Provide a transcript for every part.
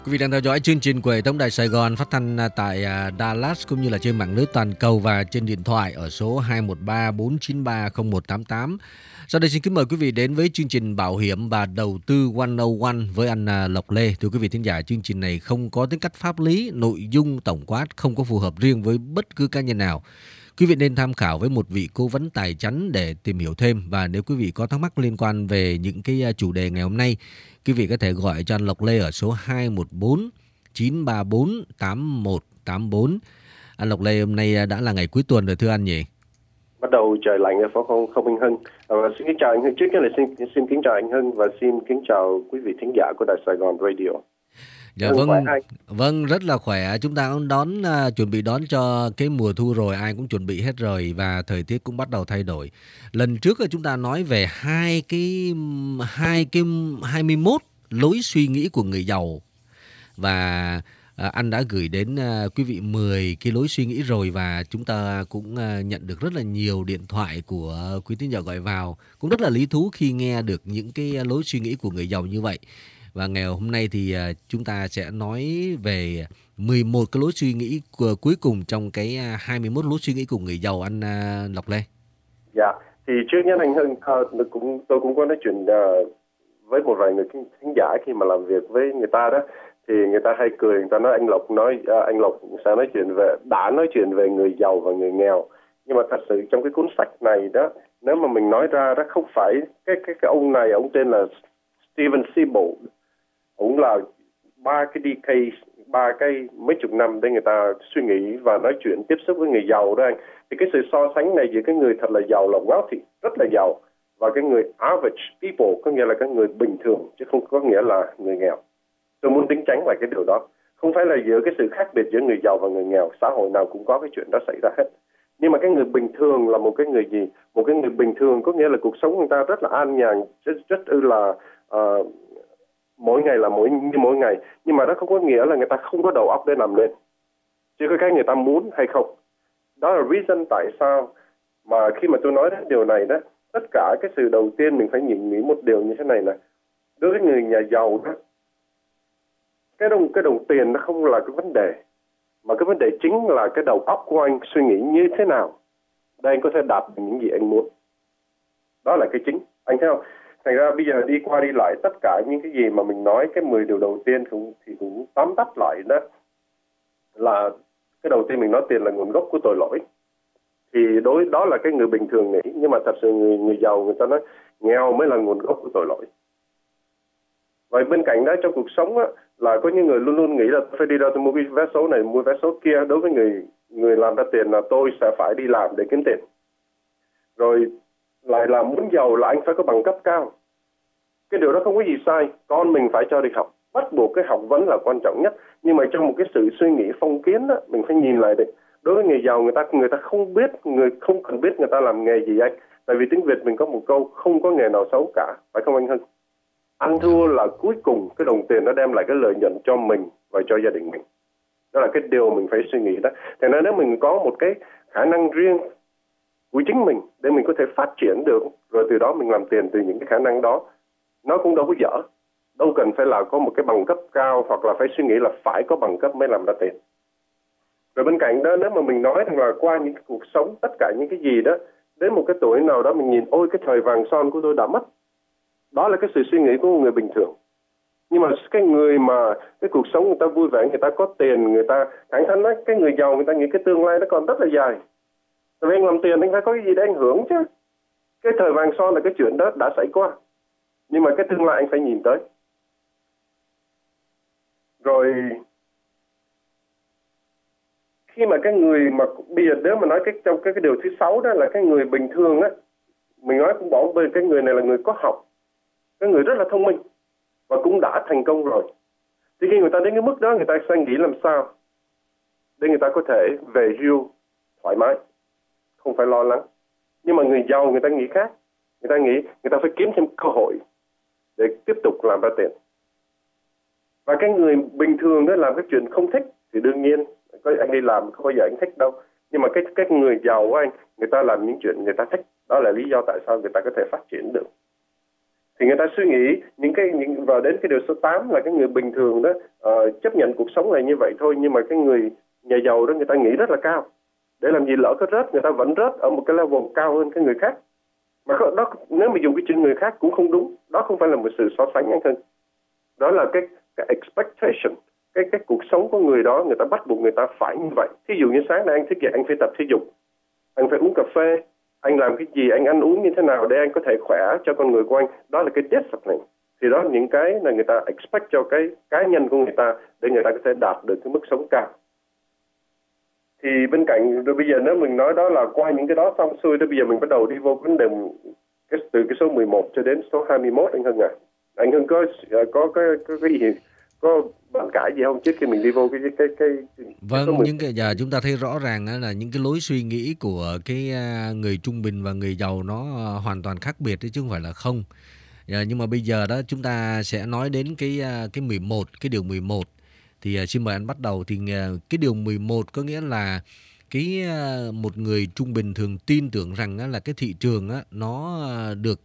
Quý vị đang theo dõi chương trình của hệ thống Đài Sài Gòn phát thanh tại Dallas cũng như là trên mạng lưới toàn cầu và trên điện thoại ở số 213-493-0188. Sau đây xin kính mời quý vị đến với chương trình Bảo hiểm và Đầu tư 101 với anh Lộc Lê. Thưa quý vị thính giả, chương trình này không có tính cách pháp lý, nội dung tổng quát không có phù hợp riêng với bất cứ cá nhân nào. Quý vị nên tham khảo với một vị cố vấn tài chính để tìm hiểu thêm, và nếu quý vị có thắc mắc liên quan về những cái chủ đề ngày hôm nay, quý vị có thể gọi cho anh Lộc Lê ở số 214 934 8184. Anh Lộc Lê, hôm nay đã là ngày cuối tuần rồi thưa anh nhỉ? Bắt đầu trời lạnh rồi phải không anh Hưng? Xin kính chào anh Hưng. Trước hết là xin kính chào anh Hưng và xin kính chào quý vị thính giả của Đài Sài Gòn Radio. Dạ vâng, rất là khỏe. Chúng ta cũng chuẩn bị đón cho cái mùa thu rồi, ai cũng chuẩn bị hết rồi và thời tiết cũng bắt đầu thay đổi. Lần trước chúng ta nói về 21 lối suy nghĩ của người giàu, và anh đã gửi đến quý vị 10 cái lối suy nghĩ rồi, và chúng ta cũng nhận được rất là nhiều điện thoại của quý tín giả gọi vào, cũng rất là lý thú khi nghe được những cái lối suy nghĩ của người giàu như vậy. Và ngày hôm nay thì chúng ta sẽ nói về 11 cái lối suy nghĩ cuối cùng trong cái 21 lối suy nghĩ của người giàu, anh Lộc Lê. Dạ, thì trước nhất anh Hưng, tôi cũng có nói chuyện với một vài người khán giả khi mà làm việc với người ta đó, thì người ta hay cười, người ta nói anh Lộc sẽ nói chuyện về người giàu và người nghèo. Nhưng mà thật sự trong cái cuốn sách này đó, nếu mà mình nói ra đó, không phải cái ông này, ông tên là Steven Siebold, cũng là ba cái mấy chục năm để người ta suy nghĩ và nói chuyện tiếp xúc với người giàu đó anh. Thì cái sự so sánh này giữa cái người thật là giàu, là wealthy, rất là giàu, và cái người average people, có nghĩa là cái người bình thường, chứ không có nghĩa là người nghèo. Tôi muốn đính chánh lại cái điều đó. Không phải là giữa cái sự khác biệt giữa người giàu và người nghèo, xã hội nào cũng có cái chuyện đó xảy ra hết. Nhưng mà cái người bình thường là một cái người gì? Một cái người bình thường có nghĩa là cuộc sống người ta rất là an nhàn, rất là mỗi ngày là như mỗi ngày. Nhưng mà đó không có nghĩa là người ta không có đầu óc để làm lên, chỉ có cái người ta muốn hay không. Đó là reason tại sao mà khi mà tôi nói đến điều này đó, tất cả cái sự đầu tiên mình phải nghĩ một điều như thế này là, đối với người nhà giàu đó, cái đồng tiền nó không là cái vấn đề, mà cái vấn đề chính là cái đầu óc của anh suy nghĩ như thế nào để anh có thể đạt được những gì anh muốn. Đó là cái chính, anh thấy không? Thành ra bây giờ đi qua đi lại tất cả những cái gì mà mình nói, cái 10 điều đầu tiên cũng tóm tắt lại đó là cái đầu tiên mình nói tiền là nguồn gốc của tội lỗi. Thì đó là cái người bình thường nghĩ, nhưng mà thật sự người giàu người ta nói nghèo mới là nguồn gốc của tội lỗi. Vậy bên cạnh đó trong cuộc sống á, là có những người luôn luôn nghĩ là phải đi ra tôi mua cái vé số này, mua vé số kia. Đối với người làm ra tiền là tôi sẽ phải đi làm để kiếm tiền. Rồi lại là muốn giàu là anh phải có bằng cấp cao. Cái điều đó không có gì sai, con mình phải cho đi học, bắt buộc cái học vấn là quan trọng nhất. Nhưng mà trong một cái sự suy nghĩ phong kiến đó, mình phải nhìn lại đi. Đối với người giàu, người ta không cần biết người ta làm nghề gì anh. Tại vì tiếng Việt mình có một câu, không có nghề nào xấu cả, phải không anh Hưng? Ăn thua là cuối cùng cái đồng tiền nó đem lại cái lợi nhuận cho mình và cho gia đình mình. Đó là cái điều mình phải suy nghĩ đó. Thế nên nếu mình có một cái khả năng riêng của chính mình để mình có thể phát triển được, rồi từ đó mình làm tiền từ những cái khả năng đó, nó cũng đâu có dở. Đâu cần phải là có một cái bằng cấp cao, hoặc là phải suy nghĩ là phải có bằng cấp mới làm ra tiền. Rồi bên cạnh đó, nếu mà mình nói rằng là qua những cái cuộc sống, tất cả những cái gì đó, đến một cái tuổi nào đó mình nhìn, ôi cái thời vàng son của tôi đã mất. Đó là cái sự suy nghĩ của một người bình thường. Nhưng mà cái người mà cái cuộc sống người ta vui vẻ, người ta có tiền, người ta thẳng thắn nói, cái người giàu người ta nghĩ cái tương lai nó còn rất là dài. Tại vì anh làm tiền anh phải có cái gì để anh hưởng chứ. Cái thời vàng son là cái chuyện đó đã xảy qua, nhưng mà cái tương lai anh phải nhìn tới. Rồi khi mà cái người mà bây giờ nếu mà nói trong cái điều thứ 6 đó là cái người bình thường á, mình nói cũng bỏ bê cái người này là người có học, cái người rất là thông minh và cũng đã thành công rồi. Thì khi người ta đến cái mức đó, người ta sẽ nghĩ làm sao để người ta có thể về hưu thoải mái, không phải lo lắng. Nhưng mà người giàu người ta nghĩ khác. Người ta nghĩ người ta phải kiếm thêm cơ hội để tiếp tục làm ra tiền. Và cái người bình thường đó làm cái chuyện không thích thì đương nhiên anh đi làm không bao giờ anh thích đâu. Nhưng mà cái người giàu của anh, người ta làm những chuyện người ta thích. Đó là lý do tại sao người ta có thể phát triển được. Thì người ta suy nghĩ vào đến cái điều số 8 là cái người bình thường đó chấp nhận cuộc sống này như vậy thôi, nhưng mà cái người nhà giàu đó người ta nghĩ rất là cao, để làm gì lỡ có rớt người ta vẫn rớt ở một cái level cao hơn cái người khác. Mà đó, nếu mà dùng cái chữ người khác cũng không đúng, đó không phải là một sự so sánh anh Hưng. Đó là cái expectation, cái cuộc sống của người đó, người ta bắt buộc người ta phải như vậy. Thí dụ như sáng nay anh thức dậy anh phải tập thể dục, anh phải uống cà phê, anh làm cái gì, anh ăn uống như thế nào để anh có thể khỏe cho con người của anh, đó là cái discipline. Thì đó là những cái là người ta expect cho cái cá nhân của người ta để người ta có thể đạt được cái mức sống cao. Thì bên cạnh rồi bây giờ nếu mình nói đó là qua những cái đó xong xuôi, bây giờ mình bắt đầu đi vô vấn đề từ cái số 11 cho đến số 21 anh Hưng à. Anh Hưng có cái gì, có bàn cãi gì không trước khi mình đi vô cái Vâng, số 10? những cái giờ chúng ta thấy rõ ràng là những cái lối suy nghĩ của cái người trung bình và người giàu nó hoàn toàn khác biệt chứ không phải là không. Nhưng mà bây giờ đó chúng ta sẽ nói đến cái 11, cái điều 11. Thì xin mời anh bắt đầu. Thì cái điều 11 có nghĩa là một người trung bình thường tin tưởng rằng là cái thị trường nó được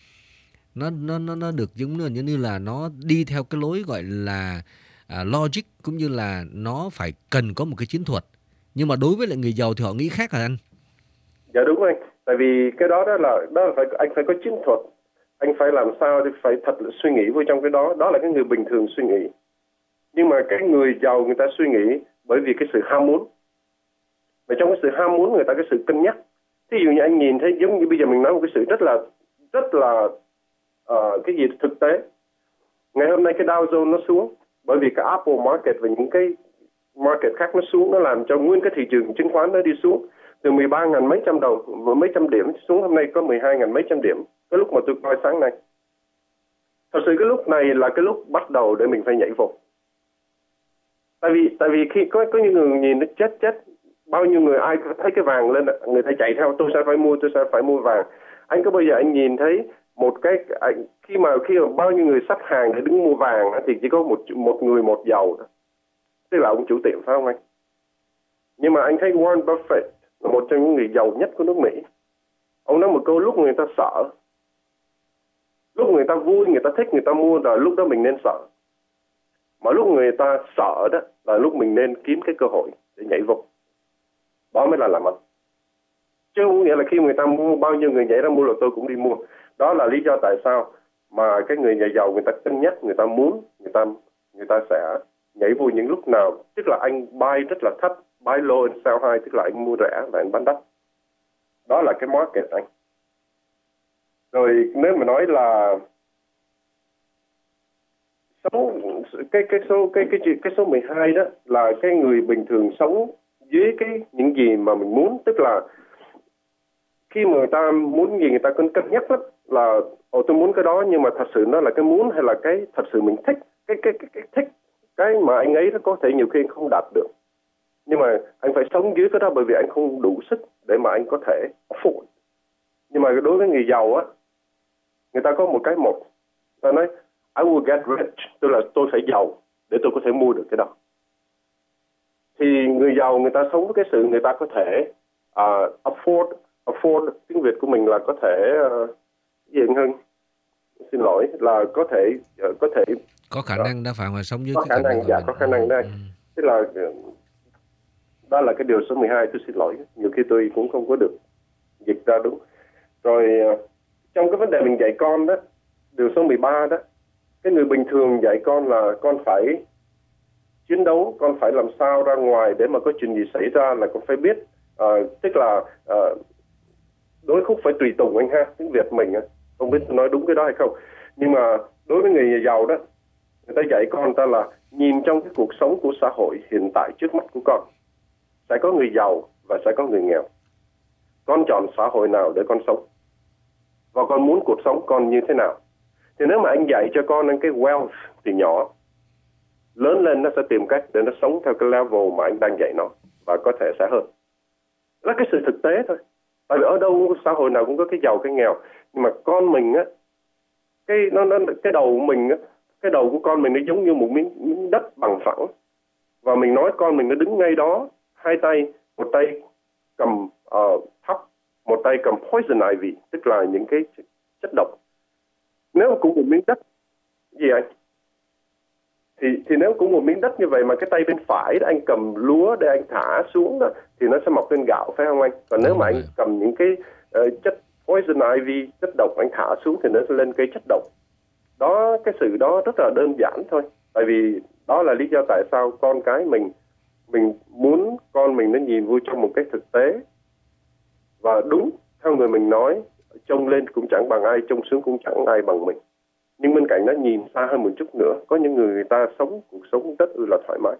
nó được giống như là nó đi theo cái lối gọi là logic, cũng như là nó phải cần có một cái chiến thuật. Nhưng mà đối với lại người giàu thì họ nghĩ khác hả anh? Dạ đúng anh. Tại vì cái đó là phải, anh phải có chiến thuật. Anh phải làm sao để phải thật là suy nghĩ vô trong cái đó. Đó là cái người bình thường suy nghĩ. Nhưng mà cái người giàu người ta suy nghĩ bởi vì cái sự ham muốn. Và trong cái sự ham muốn người ta cái sự cân nhắc. Thí dụ như anh nhìn thấy giống như bây giờ mình nói một cái sự rất là cái gì thực tế. Ngày hôm nay cái Dow Jones nó xuống bởi vì cái Apple Market và những cái market khác nó xuống, nó làm cho nguyên cái thị trường chứng khoán nó đi xuống từ 13.000 mấy trăm đồng và mấy trăm điểm xuống hôm nay có 12.000 mấy trăm điểm. Cái lúc mà tôi coi sáng nay, thật sự cái lúc này là cái lúc bắt đầu để mình phải nhảy vô. Tại vì khi có những người nhìn nó chết bao nhiêu người ai thấy cái vàng lên người ta chạy theo, tôi sẽ phải mua vàng. Anh có bao giờ anh nhìn thấy một cái khi mà bao nhiêu người xách hàng để đứng mua vàng thì chỉ có một người một dầu, tức là ông chủ tiệm, phải không anh? Nhưng mà anh thấy Warren Buffett là một trong những người giàu nhất của nước Mỹ. Ông nói một câu: lúc người ta sợ, lúc người ta vui, người ta thích, người ta mua, rồi lúc đó mình nên sợ. Mà lúc người ta sợ đó là lúc mình nên kiếm cái cơ hội để nhảy vô. Đó mới là làm ăn. Chứ không nghĩa là khi người ta mua, bao nhiêu người nhảy ra mua là tôi cũng đi mua. Đó là lý do tại sao mà cái người nhà giàu người ta cân nhắc, người ta muốn, người ta sẽ nhảy vô những lúc nào. Tức là anh buy rất là thấp, buy low and sell high, tức là anh mua rẻ và anh bán đắt. Đó là cái market anh. Rồi nếu mà nói là cái số 12 đó là cái người bình thường sống dưới những gì mà mình muốn, tức là khi mà người ta muốn gì người ta cân nhắc lắm, là tôi muốn cái đó nhưng mà thật sự nó là cái muốn hay là cái thật sự mình thích, cái thích cái mà anh ấy nó có thể nhiều khi anh không đạt được, nhưng mà anh phải sống dưới cái đó bởi vì anh không đủ sức để mà anh có thể afford. Nhưng mà đối với người giàu á, người ta có một cái ta nói I will get rich, tức là tôi phải giàu để tôi có thể mua được cái đó. Thì người giàu người ta sống với cái sự người ta có thể afford, tiếng Việt của mình là có thể gì anh Hưng? Xin lỗi, là có thể có khả năng đã phải mà sống dưới có cái khả năng, dạ, có khả năng đây. Tức là đó là cái điều số 12, tôi xin lỗi, nhiều khi tôi cũng không có được dịch ra đúng. Rồi trong cái vấn đề mình dạy con đó, điều số 13 đó, cái người bình thường dạy con là con phải chiến đấu, con phải làm sao ra ngoài để mà có chuyện gì xảy ra là con phải biết, tức là đối khúc phải tùy tùng anh ha, tiếng Việt mình không biết tôi nói đúng cái đó hay không. Nhưng mà đối với người giàu đó, người ta dạy con ta là nhìn trong cái cuộc sống của xã hội hiện tại trước mắt của con, sẽ có người giàu và sẽ có người nghèo. Con chọn xã hội nào để con sống, và con muốn cuộc sống con như thế nào. Thì nếu mà anh dạy cho con cái wealth thì nhỏ, lớn lên nó sẽ tìm cách để nó sống theo cái level mà anh đang dạy nó, và có thể sẽ hơn. Đó là cái sự thực tế thôi. Tại vì ở đâu xã hội nào cũng có cái giàu cái nghèo, nhưng mà con mình á, cái đầu của mình á, cái đầu của con mình nó giống như một miếng đất bằng phẳng, và mình nói con mình nó đứng ngay đó, hai tay, một tay cầm thóc, một tay cầm poison ivy, tức là những cái chất độc. Nếu cũng một miếng đất gì anh? Thì nếu cũng một miếng đất như vậy mà cái tay bên phải đó, anh cầm lúa để anh thả xuống đó, thì nó sẽ mọc lên gạo, phải không anh? Còn nếu mà anh cầm những cái chất poison ivy, chất độc, anh thả xuống thì nó sẽ lên cây chất độc. Đó, cái sự đó rất là đơn giản thôi. Tại vì đó là lý do tại sao con cái mình muốn con mình nó nhìn vui trong một cái thực tế và đúng theo người mình nói, trông lên cũng chẳng bằng ai, trông xuống cũng chẳng ai bằng mình. Nhưng bên cạnh nó nhìn xa hơn một chút nữa, có những người ta sống cuộc sống rất là thoải mái.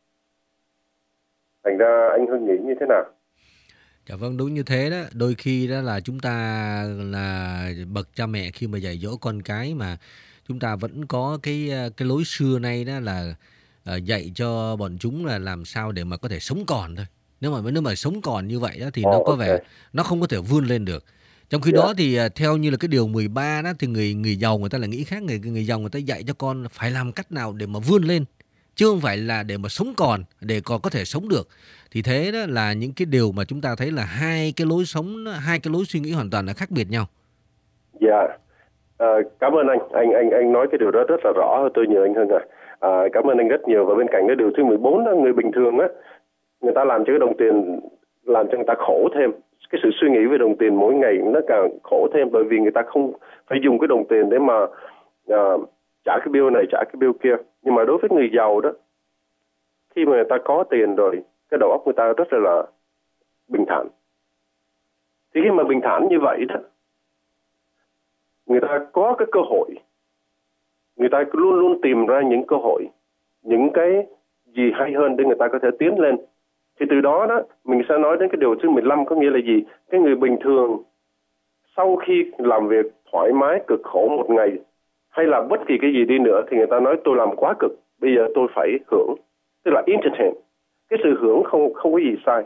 Thành ra anh Hưng nghĩ như thế nào? Dạ vâng, đúng như thế đó. Đôi khi đó là chúng ta là bậc cha mẹ khi mà dạy dỗ con cái mà chúng ta vẫn có cái lối xưa nay đó là dạy cho bọn chúng là làm sao để mà có thể sống còn thôi. Nếu mà sống còn như vậy đó thì nó có vẻ Ok. nó không có thể vươn lên được. Trong khi Yeah. đó thì theo như là cái điều 13 đó thì người giàu người ta lại nghĩ khác, người giàu người ta dạy cho con phải làm cách nào để mà vươn lên, chứ không phải là để mà sống còn, để còn có thể sống được. Thì thế đó là những cái điều mà chúng ta thấy là hai cái lối sống, hai cái lối suy nghĩ hoàn toàn là khác biệt nhau. Dạ. Cảm ơn anh. Anh nói cái điều đó rất là rõ hơn tôi nhiều, anh Hưng cảm ơn anh rất nhiều. Và bên cạnh cái điều thứ 14 đó, người bình thường á, người ta làm cho cái đồng tiền, làm cho người ta khổ thêm. Cái sự suy nghĩ về đồng tiền mỗi ngày nó càng khổ thêm, bởi vì người ta không phải dùng cái đồng tiền để mà trả cái bill này, trả cái bill kia. Nhưng mà đối với người giàu đó, khi mà người ta có tiền rồi, cái đầu óc người ta rất là bình thản. Thì khi mà bình thản như vậy đó, người ta có cái cơ hội, người ta luôn luôn tìm ra những cơ hội, những cái gì hay hơn để người ta có thể tiến lên. Thì từ đó đó, mình sẽ nói đến cái điều thứ 15, có nghĩa là gì? Cái người bình thường sau khi làm việc thoải mái, cực khổ một ngày, hay là bất kỳ cái gì đi nữa, thì người ta nói tôi làm quá cực, bây giờ tôi phải hưởng. Tức là entertain. Cái sự hưởng không có gì sai.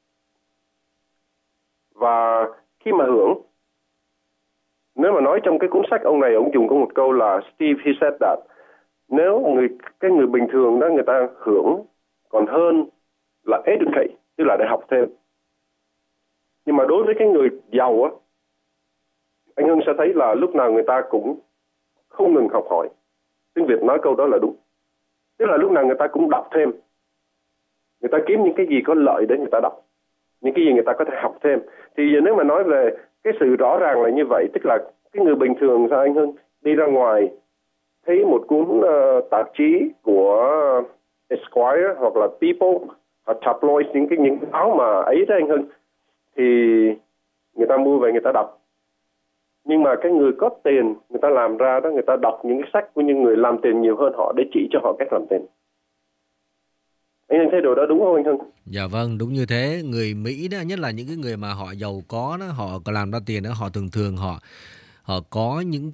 Và khi mà hưởng, nếu mà nói trong cái cuốn sách ông này, ông dùng có một câu là Steve he said that nếu cái người bình thường đó, người ta hưởng còn hơn là educate, tức là để học thêm. Nhưng mà đối với cái người giàu á, anh Hưng sẽ thấy là lúc nào người ta cũng không ngừng học hỏi. Tiếng Việt nói câu đó là đúng. Tức là lúc nào người ta cũng đọc thêm. Người ta kiếm những cái gì có lợi để người ta đọc, những cái gì người ta có thể học thêm. Thì giờ nếu mà nói về cái sự rõ ràng là như vậy, tức là cái người bình thường, sao anh Hưng, đi ra ngoài thấy một cuốn tạp chí của Esquire hoặc là People hoặc tabloid, những cái áo mà ấy đó anh Hưng, thì người ta mua về người ta đọc. Nhưng mà cái người có tiền, người ta làm ra đó, người ta đọc những cái sách của những người làm tiền nhiều hơn họ để chỉ cho họ cách làm tiền. Anh thấy điều đó đúng không anh Hưng? Dạ vâng, đúng như thế. Người Mỹ đó, nhất là những cái người mà họ giàu có đó, họ có làm ra tiền đó, họ thường họ có những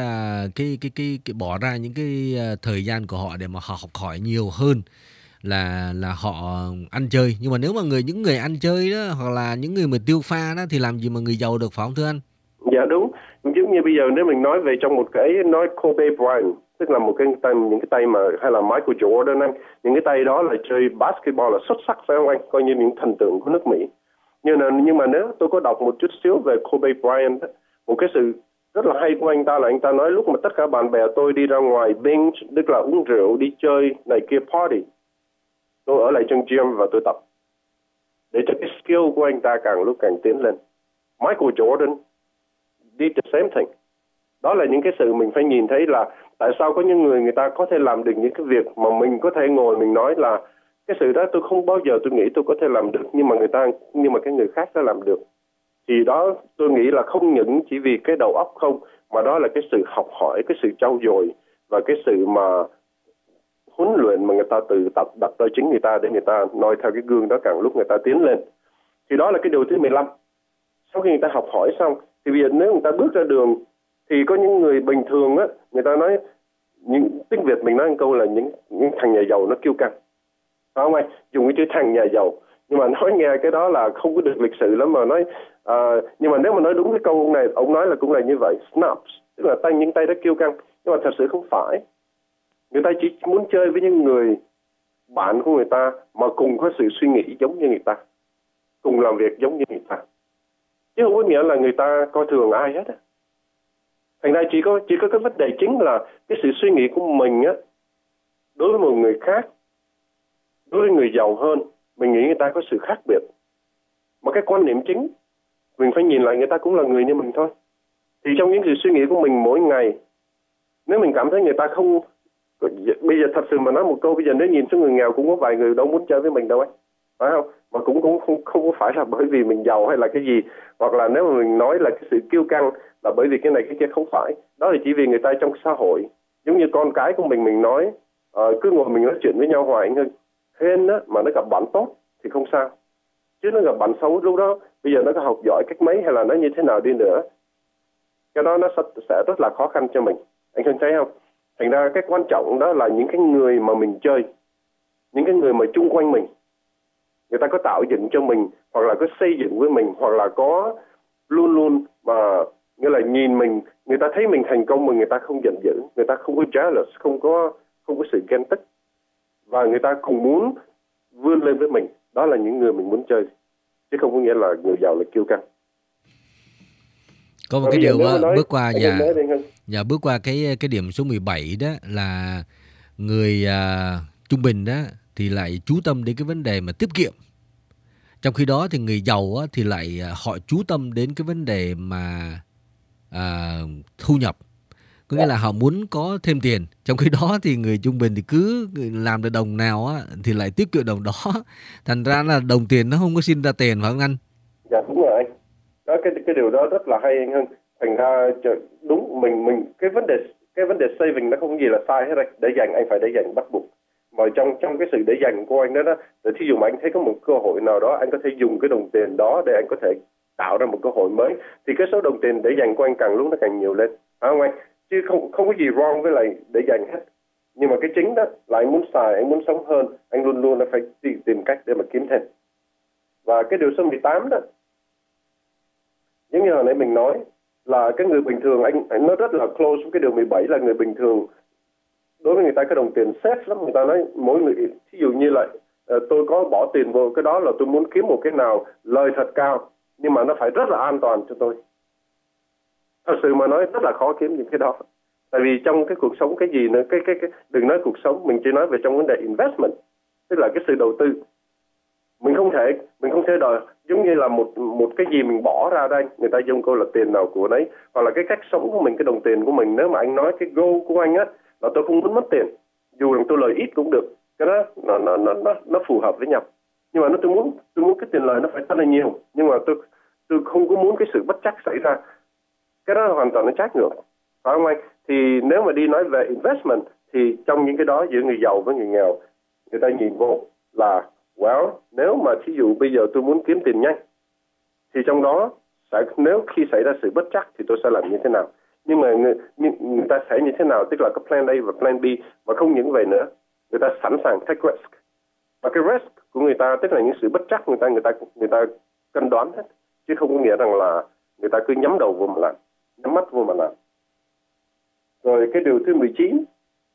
cái bỏ ra những cái thời gian của họ để mà họ học hỏi nhiều hơn là họ ăn chơi. Nhưng mà nếu mà những người ăn chơi đó, hoặc là những người mà tiêu pha đó, thì làm gì mà người giàu được, phải không thưa anh? Dạ đúng. Giống như bây giờ nếu mình nói về trong một cái nói Kobe Bryant, tức là một cái tay, những cái tay mà, hay là Michael Jordan anh, những cái tay đó là chơi basketball là xuất sắc, phải không anh? Coi như những thần tượng của nước Mỹ. Nhưng mà nếu tôi có đọc một chút xíu về Kobe Bryant, một cái sự rất là hay của anh ta là anh ta nói lúc mà tất cả bạn bè tôi đi ra ngoài binge, tức là uống rượu, đi chơi này kia, party, tôi ở lại trong gym và tôi tập để cho cái skill của anh ta càng lúc càng tiến lên. Michael Jordan did the same thing. Đó là những cái sự mình phải nhìn thấy là tại sao có những người ta có thể làm được những cái việc mà mình có thể ngồi mình nói là cái sự đó tôi không bao giờ tôi nghĩ tôi có thể làm được, nhưng mà cái người khác đã làm được. Thì đó tôi nghĩ là không những chỉ vì cái đầu óc không, mà đó là cái sự học hỏi, cái sự trau dồi và cái sự mà huấn luyện mà người ta tự tập đặt ra chính người ta để người ta noi theo cái gương đó càng lúc người ta tiến lên. Thì đó là cái điều thứ 15. Sau khi người ta học hỏi xong thì bây giờ nếu người ta bước ra đường thì có những người bình thường á, người ta nói, những tiếng Việt mình nói một câu là những thằng nhà giàu nó kiêu căng, phải không anh? Dùng cái chữ thằng nhà giàu, nhưng mà nói nghe cái đó là không có được lịch sự lắm mà nói. Nhưng mà nếu mà nói đúng cái câu này, ông nói là cũng là như vậy, snobs, tức là những tay đó kiêu căng, nhưng mà thật sự không phải. Người ta chỉ muốn chơi với những người bạn của người ta mà cùng có sự suy nghĩ giống như người ta, cùng làm việc giống như người ta, chứ không có nghĩa là người ta coi thường ai hết á. Thành ra chỉ có cái vấn đề chính là cái sự suy nghĩ của mình á, đối với một người khác, đối với người giàu hơn, mình nghĩ người ta có sự khác biệt. Mà cái quan niệm chính, mình phải nhìn lại người ta cũng là người như mình thôi. Thì trong những sự suy nghĩ của mình mỗi ngày, nếu mình cảm thấy người ta không, bây giờ thật sự mà nói một câu, bây giờ nếu nhìn xuống người nghèo cũng có vài người đâu muốn chơi với mình đâu ấy, phải không? Mà cũng không phải là bởi vì mình giàu hay là cái gì, hoặc là nếu mà mình nói là cái sự kiêu căng là bởi vì cái này cái kia, không phải. Đó là chỉ vì người ta trong xã hội, giống như con cái của mình nói cứ ngồi mình nói chuyện với nhau hoài anh Hưng, hên á mà nó gặp bạn tốt thì không sao, chứ nó gặp bạn xấu lúc đó, bây giờ nó có học giỏi cách mấy hay là nó như thế nào đi nữa, cái đó nó sẽ rất là khó khăn cho mình, anh Hưng thấy không? Thành ra cái quan trọng đó là những cái người mà mình chơi, những cái người mà chung quanh mình, người ta có tạo dựng cho mình, hoặc là có xây dựng với mình, hoặc là có luôn luôn mà nghĩa là nhìn mình, người ta thấy mình thành công mà người ta không giận dữ, người ta không có jealous, không có sự ghen tức, và người ta cũng muốn vươn lên với mình. Đó là những người mình muốn chơi, chứ không có nghĩa là người giàu là kiêu căng. Có một cái điều bước qua bước qua cái điểm số 17 đó là người trung bình đó thì lại chú tâm đến cái vấn đề mà tiết kiệm. Trong khi đó thì người giàu á, thì lại họ chú tâm đến cái vấn đề mà thu nhập. Có nghĩa là họ muốn có thêm tiền. Trong khi đó thì người trung bình thì cứ làm được đồng nào á, thì lại tiết kiệm đồng đó. Thành ra là đồng tiền nó không có sinh ra tiền, phải không anh? Dạ đúng rồi anh. Đó, cái điều đó rất là hay anh Hưng. Thành ra đúng mình cái vấn đề saving nó không có gì là sai hết anh. Để dành anh phải để dành bắt buộc. Mà trong cái sự để dành của anh đó, để thí dụ mà anh thấy có một cơ hội nào đó, anh có thể dùng cái đồng tiền đó để anh có thể tạo ra một cơ hội mới, thì cái số đồng tiền để dành của anh càng lúc nó càng nhiều lên, phải không anh? Chứ không có gì wrong với lại để dành hết. Nhưng mà cái chính đó là anh muốn xài, anh muốn sống hơn, anh luôn luôn phải tìm cách để mà kiếm thêm. Và cái điều số 18 đó, giống như hồi nãy mình nói, là cái người bình thường, anh nó rất là close với cái điều 17 là người bình thường. Đối với người ta cái đồng tiền safe lắm, người ta nói mỗi người, ví dụ như là tôi có bỏ tiền vào cái đó là tôi muốn kiếm một cái nào lời thật cao, nhưng mà nó phải rất là an toàn cho tôi. Thật sự mà nói rất là khó kiếm những cái đó. Tại vì trong cái cuộc sống cái gì nữa, cái đừng nói cuộc sống, mình chỉ nói về trong vấn đề investment, tức là cái sự đầu tư. Mình không thể đòi giống như là một cái gì mình bỏ ra đây, người ta dùng câu là tiền nào của đấy, hoặc là cái cách sống của mình, cái đồng tiền của mình. Nếu mà anh nói cái goal của anh á là tôi không muốn mất tiền, dù rằng tôi lời ít cũng được, cái đó nó phù hợp với nhau. Nhưng mà tôi muốn cái tiền lời nó phải rất là nhiều, nhưng mà tôi không có muốn cái sự bất trắc xảy ra. Cái đó hoàn toàn nó trái ngược, phải không anh? Thì nếu mà đi nói về investment thì trong những cái đó giữa người giàu với người nghèo, người ta nhìn vô là nếu mà thí dụ bây giờ tôi muốn kiếm tiền nhanh thì trong đó nếu khi xảy ra sự bất trắc thì tôi sẽ làm như thế nào. Nhưng mà người ta sẽ như thế nào, tức là có plan A và plan B. Mà không những vậy nữa, người ta sẵn sàng take risk. Và cái risk của người ta tức là những sự bất trắc người ta cân đoán hết, chứ không có nghĩa rằng là người ta cứ nhắm đầu vô mà làm, nhắm mắt vô mà làm. Rồi cái điều thứ 19,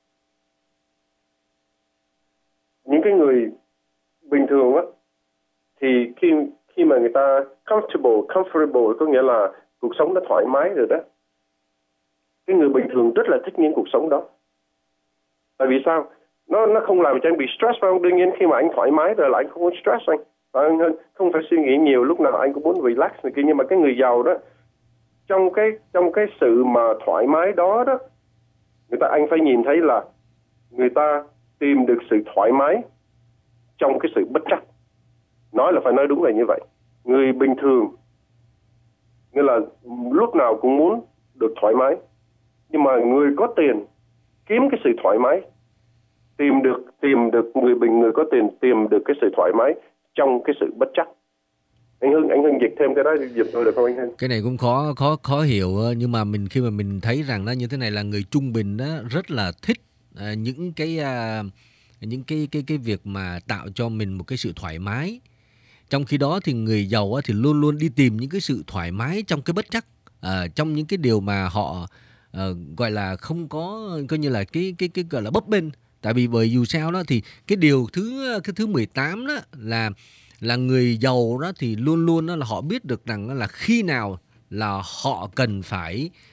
những cái người bình thường á, thì khi mà người ta comfortable có nghĩa là cuộc sống nó thoải mái rồi đó. Cái người bình thường rất là thích những cuộc sống đó. Tại vì sao? Nó không làm cho anh bị stress, phải không? Đương nhiên khi mà anh thoải mái rồi là anh không có stress anh. Và anh không phải suy nghĩ nhiều, lúc nào anh cũng muốn relax này kia. Nhưng mà cái người giàu đó, trong cái sự mà thoải mái đó anh phải nhìn thấy là người ta tìm được sự thoải mái trong cái sự bất trắc. Nói là phải nói đúng là như vậy. Người bình thường nghĩa là lúc nào cũng muốn được thoải mái, nhưng mà người có tiền kiếm cái sự thoải mái, tìm được người có tiền tìm được cái sự thoải mái trong cái sự bất trắc. Anh Hưng dịch thêm cái đó giùm tôi được không anh Hưng? Cái này cũng khó hiểu, nhưng mà khi mà mình thấy rằng nó như thế này là người trung bình đó rất là thích những cái việc mà tạo cho mình một cái sự thoải mái. Trong khi đó thì người giàu thì luôn luôn đi tìm những cái sự thoải mái trong cái bất trắc, trong những cái điều mà họ gọi là không có, coi như là cái gọi là bấp bênh. Tại vì bởi dù sao đó thì cái thứ 18 đó là người giàu đó thì luôn luôn đó là họ biết được rằng là khi nào là họ cần phải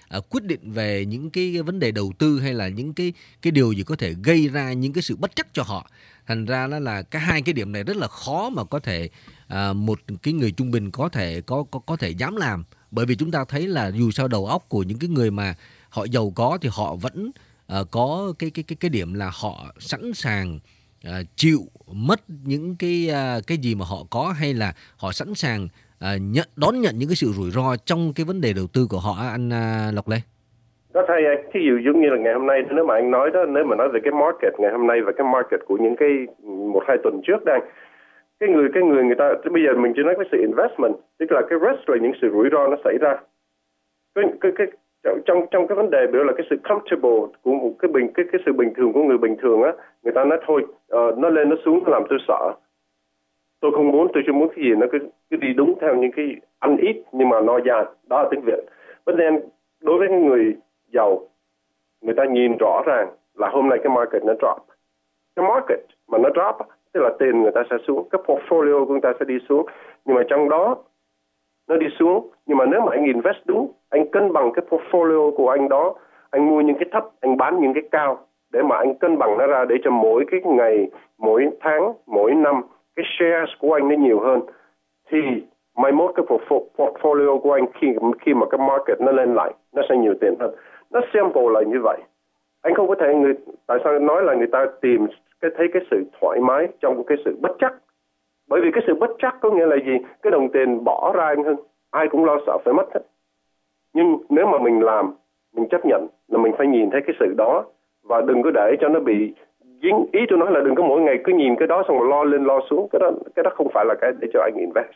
quyết định về những cái vấn đề đầu tư hay là những cái điều gì có thể gây ra những cái sự bất trắc cho họ. Thành ra đó là cả hai cái điểm này rất là khó mà có thể một cái người trung bình có thể dám làm, bởi vì chúng ta thấy là dù sao đầu óc của những cái người mà họ giàu có thì họ vẫn có cái điểm là họ sẵn sàng chịu mất những cái gì mà họ có, hay là họ sẵn sàng đón nhận những cái sự rủi ro trong cái vấn đề đầu tư của họ, anh Lộc Lê. Đó thay anh, thí dụ giống như là ngày hôm nay, nếu mà anh nói đó, nếu mà nói về cái market ngày hôm nay và cái market của những cái 1-2 tuần trước đang cái người ta bây giờ mình chỉ nói cái sự investment, tức là cái risk rồi những sự rủi ro nó xảy ra. Cái trong cái vấn đề biểu là cái sự comfortable của một cái sự bình thường của người bình thường á, người ta nói thôi nó lên nó xuống nó làm tôi sợ, tôi không muốn, tôi chỉ muốn cái gì nó cứ đi đúng theo những cái ăn ít nhưng mà no dài, đó là tiếng Việt. But then đối với người giàu, người ta nhìn rõ ràng là hôm nay cái market nó drop, cái market mà nó drop tức là tiền người ta sẽ xuống, cái portfolio của người ta sẽ đi xuống, nhưng mà trong đó nó đi xuống, nhưng mà nếu mà anh invest đúng, anh cân bằng cái portfolio của anh đó, anh mua những cái thấp, anh bán những cái cao để mà anh cân bằng nó ra, để cho mỗi cái ngày, mỗi tháng, mỗi năm cái shares của anh nó nhiều hơn, thì mai mốt cái portfolio của anh khi mà cái market nó lên lại nó sẽ nhiều tiền hơn. Nó simple là như vậy. Anh không có thể tại sao nói là người ta tìm thấy cái sự thoải mái trong cái sự bất chắc. Bởi vì cái sự bất chắc có nghĩa là gì? Cái đồng tiền bỏ ra anh Hưng, ai cũng lo sợ phải mất hết. Nhưng nếu mà mình làm, mình chấp nhận là mình phải nhìn thấy cái sự đó, và đừng có để cho nó bị dính. Ý tôi nói là đừng có mỗi ngày cứ nhìn cái đó xong rồi lo lên lo xuống. Cái đó không phải là cái để cho anh invest.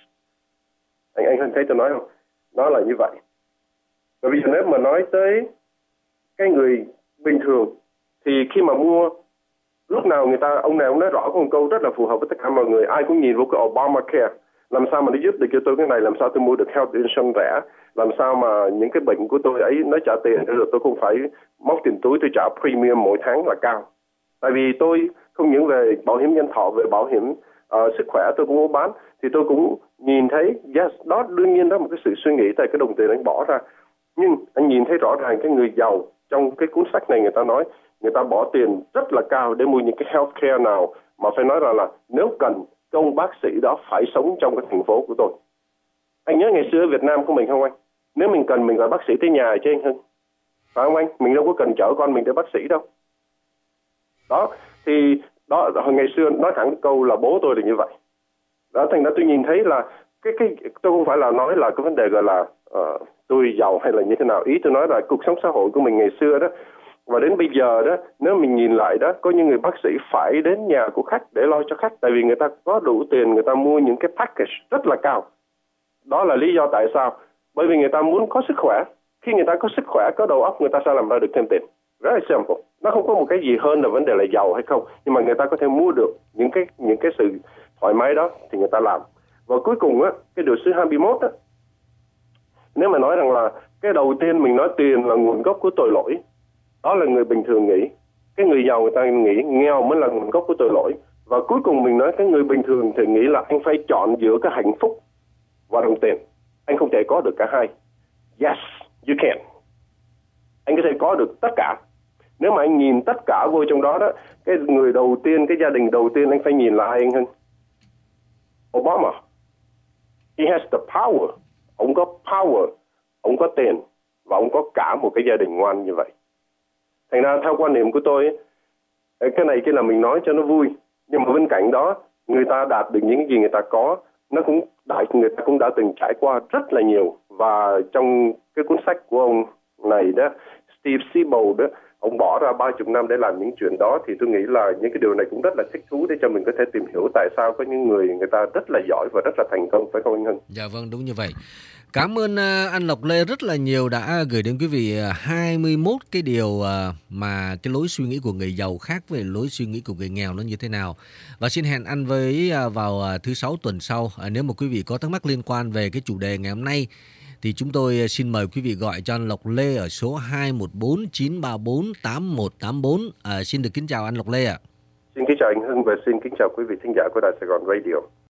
Anh Hưng thấy tôi nói không? Nó là như vậy. Và bây giờ nếu mà nói tới cái người bình thường thì khi mà mua, lúc nào ông này ông nói rõ có một câu rất là phù hợp với tất cả mọi người. Ai cũng nhìn vào cái Obamacare, làm sao mà nó giúp được cho tôi cái này, làm sao tôi mua được health insurance rẻ, làm sao mà những cái bệnh của tôi ấy nó trả tiền rồi tôi không phải móc tiền túi tôi trả premium mỗi tháng là cao. Tại vì tôi không những về bảo hiểm nhân thọ, về bảo hiểm sức khỏe tôi cũng muốn bán, thì tôi cũng nhìn thấy yes, đó đương nhiên đó là một cái sự suy nghĩ tại cái đồng tiền anh bỏ ra. Nhưng anh nhìn thấy rõ ràng cái người giàu trong cái cuốn sách này, người ta nói người ta bỏ tiền rất là cao để mua những cái healthcare nào mà phải nói là nếu cần, ông bác sĩ đó phải sống trong cái thành phố của tôi. Anh nhớ ngày xưa ở Việt Nam của mình không anh? Nếu mình cần mình gọi bác sĩ tới nhà chứ anh Hưng, phải không anh? Mình đâu có cần chở con mình tới bác sĩ đâu. Đó, thì đó hồi ngày xưa nói thẳng câu là bố tôi là như vậy. Đó, thành ra tôi nhìn thấy là cái tôi không phải là nói là cái vấn đề gọi là tôi giàu hay là như thế nào. Ý tôi nói là cuộc sống xã hội của mình ngày xưa đó, và đến bây giờ đó, nếu mình nhìn lại đó, có những người bác sĩ phải đến nhà của khách để lo cho khách, tại vì người ta có đủ tiền, người ta mua những cái package rất là cao. Đó là lý do tại sao. Bởi vì người ta muốn có sức khỏe. Khi người ta có sức khỏe, có đầu óc, người ta sẽ làm ra được thêm tiền. Rất là simple. Nó không có một cái gì hơn là vấn đề là giàu hay không, nhưng mà người ta có thể mua được những cái sự thoải mái đó thì người ta làm. Và cuối cùng á, cái điều số 21 á, nếu mà nói rằng là cái đầu tiên mình nói tiền là nguồn gốc của tội lỗi, đó là người bình thường nghĩ. Cái người giàu người ta nghĩ nghèo mới là nguồn gốc của tội lỗi. Và cuối cùng mình nói cái người bình thường thì nghĩ là anh phải chọn giữa cái hạnh phúc và đồng tiền. Anh không thể có được cả hai. Yes, you can. Anh có thể có được tất cả. Nếu mà anh nhìn tất cả vô trong đó đó, cái người đầu tiên, cái gia đình đầu tiên anh phải nhìn là ai anh Hưng? Obama. He has the power. Ông có power, ông có tiền, và ông có cả một cái gia đình ngoan như vậy. Thành ra theo quan niệm của tôi, cái này chỉ là mình nói cho nó vui. Nhưng mà bên cạnh đó, người ta đạt được những gì người ta có, người ta cũng đã từng trải qua rất là nhiều. Và trong cái cuốn sách của ông này đó, Steve Siebold đó, ông bỏ ra 30 năm để làm những chuyện đó, thì tôi nghĩ là những cái điều này cũng rất là thích thú để cho mình có thể tìm hiểu tại sao có những người ta rất là giỏi và rất là thành công, phải không anh Hưng? Dạ vâng, đúng như vậy. Cảm ơn anh Lộc Lê rất là nhiều đã gửi đến quý vị 21 cái điều mà cái lối suy nghĩ của người giàu khác với lối suy nghĩ của người nghèo nó như thế nào. Và xin hẹn anh với vào thứ 6 tuần sau. Nếu mà quý vị có thắc mắc liên quan về cái chủ đề ngày hôm nay thì chúng tôi xin mời quý vị gọi cho anh Lộc Lê ở số 214-934-8184. Xin được kính chào anh Lộc Lê ạ. Xin kính chào anh Hưng và xin kính chào quý vị thính giả của Đài Sài Gòn Radio.